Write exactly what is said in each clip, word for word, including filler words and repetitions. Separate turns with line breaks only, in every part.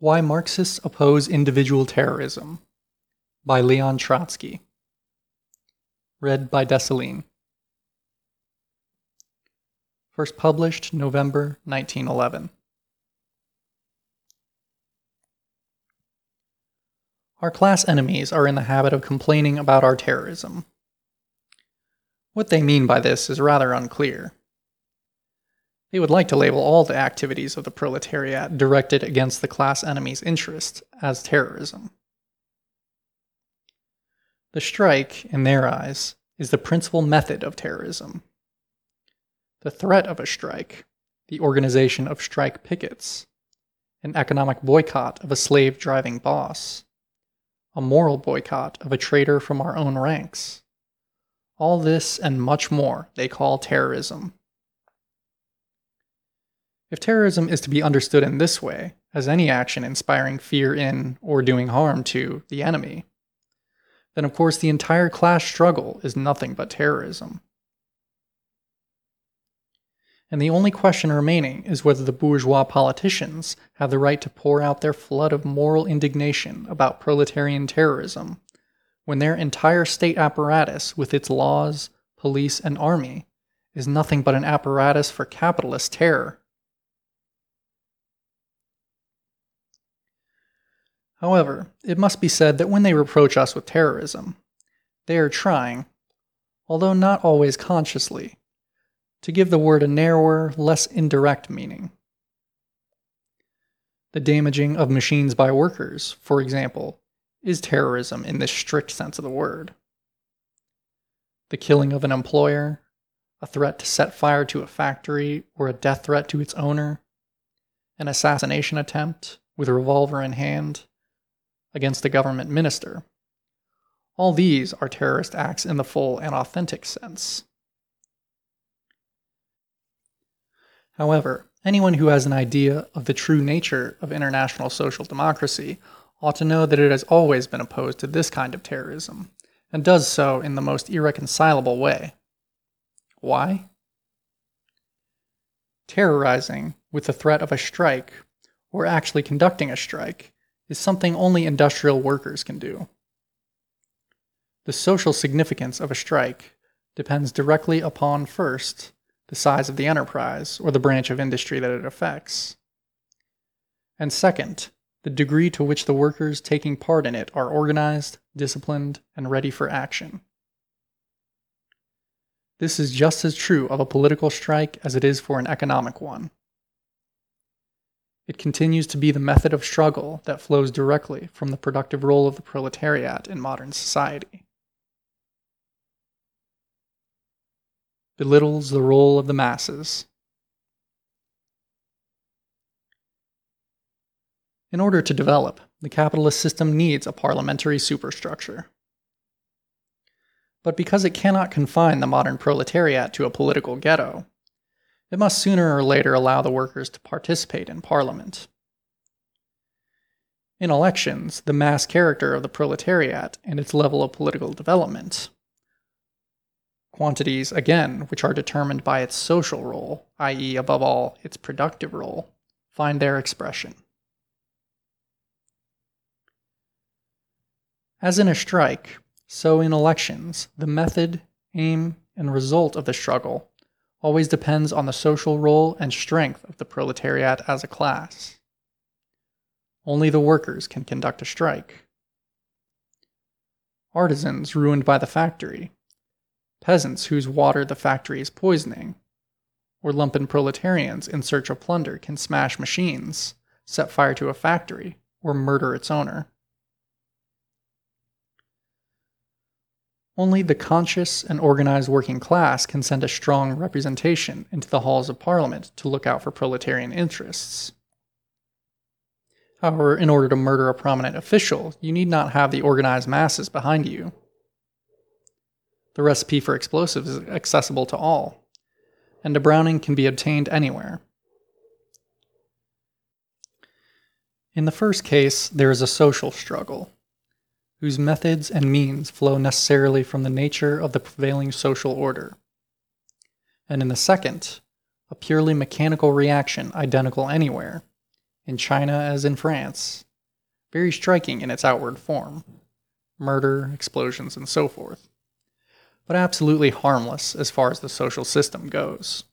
Why Marxists Oppose Individual Terrorism by Leon Trotsky. Read by Dessalines. First published November nineteen eleven. Our class enemies are in the habit of complaining about our terrorism. What they mean by this is rather unclear. They would like to label all the activities of the proletariat directed against the class enemy's interest as terrorism. The strike, in their eyes, is the principal method of terrorism. The threat of a strike, the organization of strike pickets, an economic boycott of a slave-driving boss, a moral boycott of a traitor from our own ranks. All this and much more they call terrorism. If terrorism is to be understood in this way, as any action inspiring fear in, or doing harm to, the enemy, then of course the entire class struggle is nothing but terrorism. And the only question remaining is whether the bourgeois politicians have the right to pour out their flood of moral indignation about proletarian terrorism, when their entire state apparatus with its laws, police, and army is nothing but an apparatus for capitalist terror. However, it must be said that when they reproach us with terrorism, they are trying, although not always consciously, to give the word a narrower, less indirect meaning. The damaging of machines by workers, for example, is terrorism in this strict sense of the word. The killing of an employer, a threat to set fire to a factory or a death threat to its owner, an assassination attempt with a revolver in hand against a government minister. All these are terrorist acts in the full and authentic sense. However, anyone who has an idea of the true nature of international social democracy ought to know that it has always been opposed to this kind of terrorism, and does so in the most irreconcilable way. Why? Terrorizing with the threat of a strike, or actually conducting a strike, is something only industrial workers can do. The social significance of a strike depends directly upon, first, the size of the enterprise or the branch of industry that it affects, and second, the degree to which the workers taking part in it are organized, disciplined, and ready for action. This is just as true of a political strike as it is for an economic one. It continues to be the method of struggle that flows directly from the productive role of the proletariat in modern society. Belittles the role of the masses. In order to develop, the capitalist system needs a parliamentary superstructure. But because it cannot confine the modern proletariat to a political ghetto, it must sooner or later allow the workers to participate in parliament. In elections, the mass character of the proletariat and its level of political development, quantities, again, which are determined by its social role, that is, above all, its productive role, find their expression. As in a strike, so in elections, the method, aim, and result of the struggle always depends on the social role and strength of the proletariat as a class. Only the workers can conduct a strike. Artisans ruined by the factory, peasants whose water the factory is poisoning, or lumpen proletarians in search of plunder can smash machines, set fire to a factory, or murder its owner. Only the conscious and organized working class can send a strong representation into the halls of parliament to look out for proletarian interests. However, in order to murder a prominent official, you need not have the organized masses behind you. The recipe for explosives is accessible to all, and a Browning can be obtained anywhere. In the first case, there is a social struggle, whose methods and means flow necessarily from the nature of the prevailing social order. And in the second, a purely mechanical reaction identical anywhere, in China as in France, very striking in its outward form, murder, explosions, and so forth, but absolutely harmless as far as the social system goes.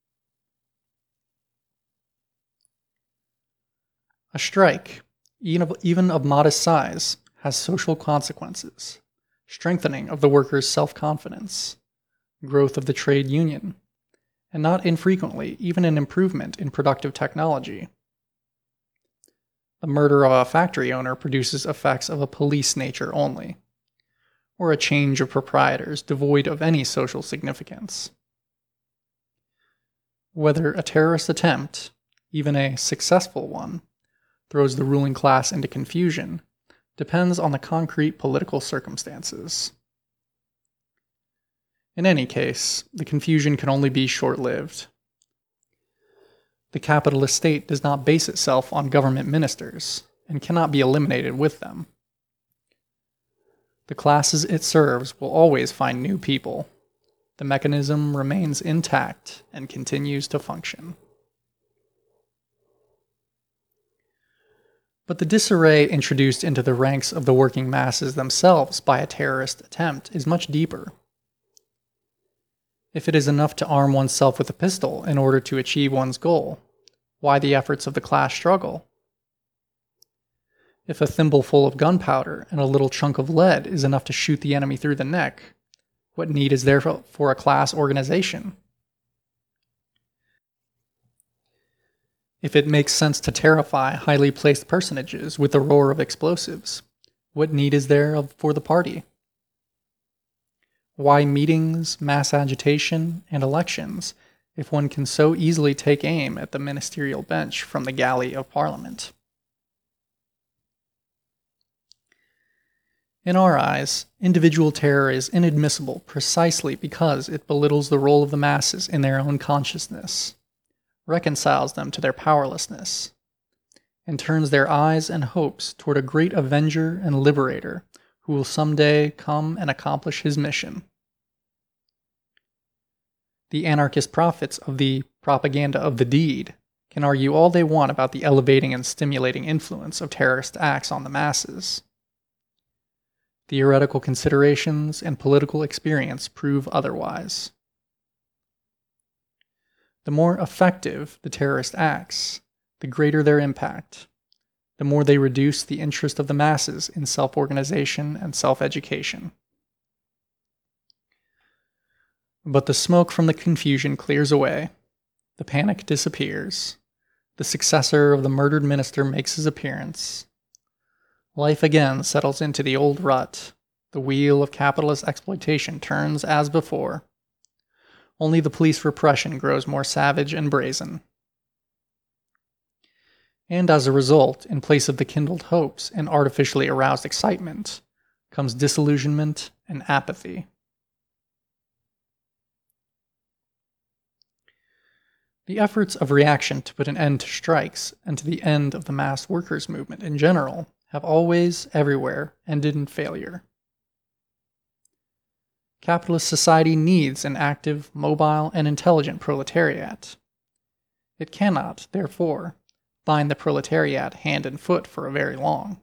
A strike, even of modest size, has social consequences, strengthening of the workers' self-confidence, growth of the trade union, and not infrequently even an improvement in productive technology. The murder of a factory owner produces effects of a police nature only, or a change of proprietors devoid of any social significance. Whether a terrorist attempt, even a successful one, throws the ruling class into confusion depends on the concrete political circumstances. In any case, the confusion can only be short-lived. The capitalist state does not base itself on government ministers, and cannot be eliminated with them. The classes it serves will always find new people. The mechanism remains intact and continues to function. But the disarray introduced into the ranks of the working masses themselves by a terrorist attempt is much deeper. If it is enough to arm oneself with a pistol in order to achieve one's goal, why the efforts of the class struggle? If a thimbleful of gunpowder and a little chunk of lead is enough to shoot the enemy through the neck, what need is there for a class organization? If it makes sense to terrify highly placed personages with the roar of explosives, what need is there for the party? Why meetings, mass agitation, and elections if one can so easily take aim at the ministerial bench from the galley of Parliament? In our eyes, individual terror is inadmissible precisely because it belittles the role of the masses in their own consciousness, reconciles them to their powerlessness, and turns their eyes and hopes toward a great avenger and liberator who will someday come and accomplish his mission. The anarchist prophets of the propaganda of the deed can argue all they want about the elevating and stimulating influence of terrorist acts on the masses. Theoretical considerations and political experience prove otherwise. The more effective the terrorist acts, the greater their impact, the more they reduce the interest of the masses in self-organization and self-education. But the smoke from the confusion clears away, the panic disappears, the successor of the murdered minister makes his appearance. Life again settles into the old rut, the wheel of capitalist exploitation turns as before. Only the police repression grows more savage and brazen. And as a result, in place of the kindled hopes and artificially aroused excitement, comes disillusionment and apathy. The efforts of reaction to put an end to strikes and to the end of the mass workers' movement in general have always, everywhere, ended in failure. Capitalist society needs an active, mobile, and intelligent proletariat. It cannot, therefore, bind the proletariat hand and foot for a very long.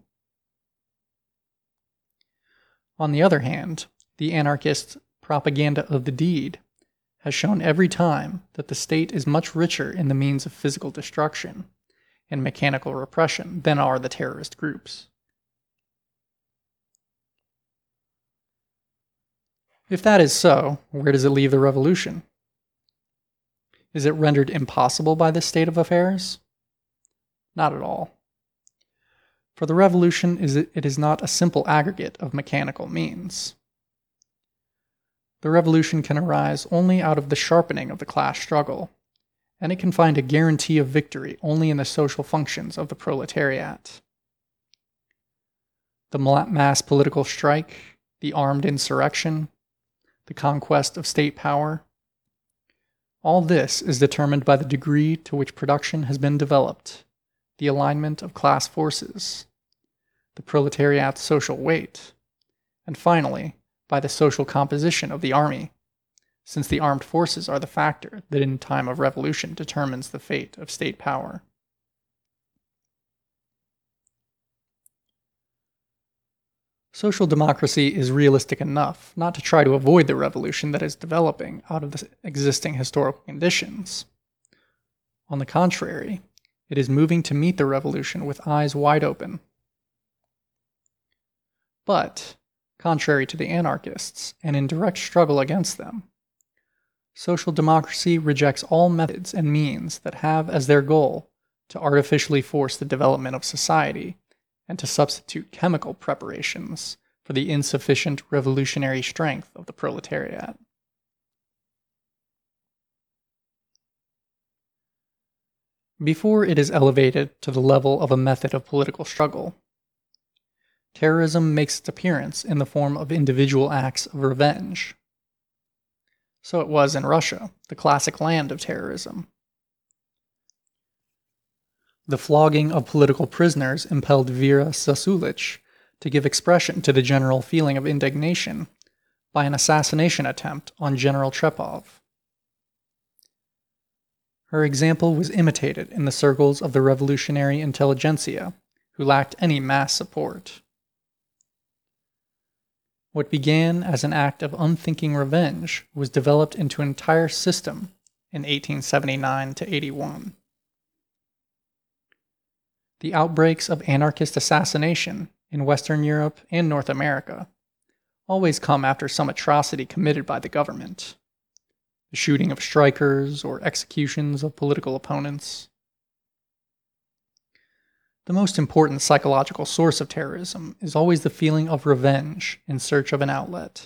On the other hand, the anarchist propaganda of the deed has shown every time that the state is much richer in the means of physical destruction and mechanical repression than are the terrorist groups. If that is so, where does it leave the revolution? Is it rendered impossible by this state of affairs? Not at all. For the revolution is it, it is not a simple aggregate of mechanical means. The revolution can arise only out of the sharpening of the class struggle, and it can find a guarantee of victory only in the social functions of the proletariat. The mass political strike, the armed insurrection, the conquest of state power, all this is determined by the degree to which production has been developed, the alignment of class forces, the proletariat's social weight, and finally, by the social composition of the army, since the armed forces are the factor that in time of revolution determines the fate of state power. Social democracy is realistic enough not to try to avoid the revolution that is developing out of the existing historical conditions. On the contrary, it is moving to meet the revolution with eyes wide open. But, contrary to the anarchists, and in direct struggle against them, social democracy rejects all methods and means that have as their goal to artificially force the development of society and to substitute chemical preparations for the insufficient revolutionary strength of the proletariat. Before it is elevated to the level of a method of political struggle, terrorism makes its appearance in the form of individual acts of revenge. So it was in Russia, the classic land of terrorism. The flogging of political prisoners impelled Vera Sasulich to give expression to the general feeling of indignation by an assassination attempt on General Trepov. Her example was imitated in the circles of the revolutionary intelligentsia, who lacked any mass support. What began as an act of unthinking revenge was developed into an entire system in eighteen seventy-nine to eighty-one. The outbreaks of anarchist assassination in Western Europe and North America always come after some atrocity committed by the government. The shooting of strikers or executions of political opponents. The most important psychological source of terrorism is always the feeling of revenge in search of an outlet.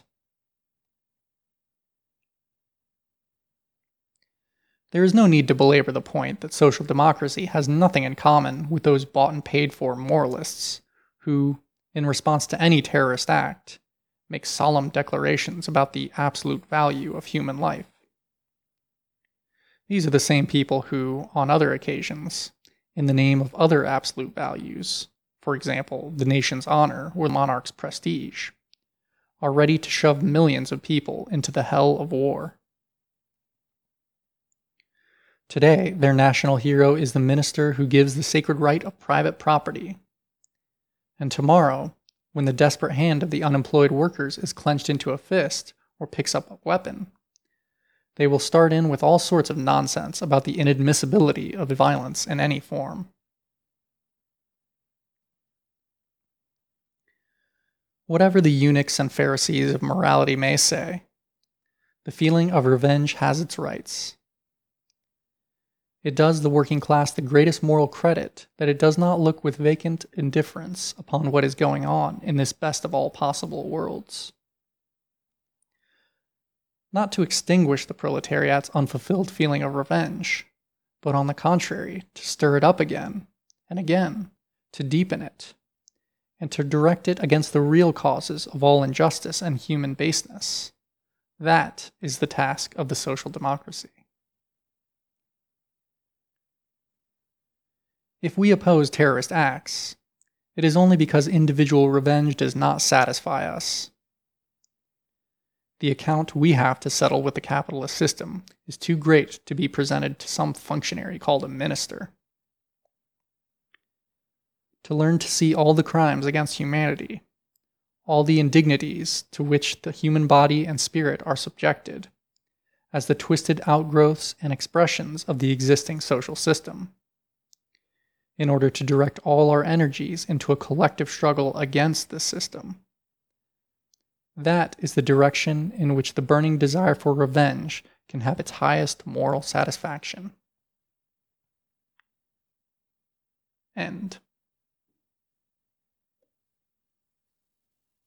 There is no need to belabor the point that social democracy has nothing in common with those bought and paid for moralists who, in response to any terrorist act, make solemn declarations about the absolute value of human life. These are the same people who, on other occasions, in the name of other absolute values, for example, the nation's honor or the monarch's prestige, are ready to shove millions of people into the hell of war. Today, their national hero is the minister who gives the sacred right of private property. And tomorrow, when the desperate hand of the unemployed workers is clenched into a fist or picks up a weapon, they will start in with all sorts of nonsense about the inadmissibility of violence in any form. Whatever the eunuchs and Pharisees of morality may say, the feeling of revenge has its rights. It does the working class the greatest moral credit that it does not look with vacant indifference upon what is going on in this best of all possible worlds. Not to extinguish the proletariat's unfulfilled feeling of revenge, but on the contrary, to stir it up again and again, to deepen it, and to direct it against the real causes of all injustice and human baseness. That is the task of the social democracy. If we oppose terrorist acts, it is only because individual revenge does not satisfy us. The account we have to settle with the capitalist system is too great to be presented to some functionary called a minister. To learn to see all the crimes against humanity, all the indignities to which the human body and spirit are subjected, as the twisted outgrowths and expressions of the existing social system, in order to direct all our energies into a collective struggle against this system. That is the direction in which the burning desire for revenge can have its highest moral satisfaction. End.